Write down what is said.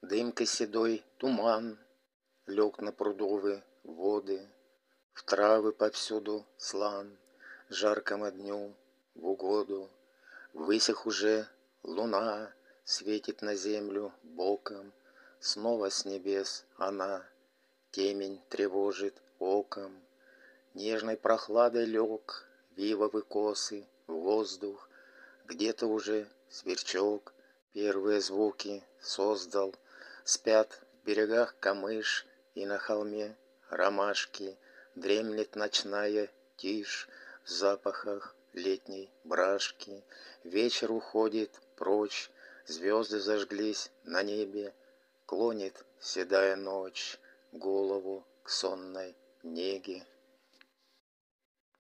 Дымкой седой туман лег на прудовые воды, в травы повсюду слан, жаркому дню в угоду. Высях уже луна светит на землю боком, снова с небес она темень тревожит оком. Нежной прохладой лег вивовы косы в воздух, где-то уже сверчок первые звуки создал. Спят в берегах камыш и на холме ромашки, дремлет ночная тишь в запахах летней брашки. Вечер уходит прочь, звезды зажглись на небе, клонит седая ночь голову к сонной неге.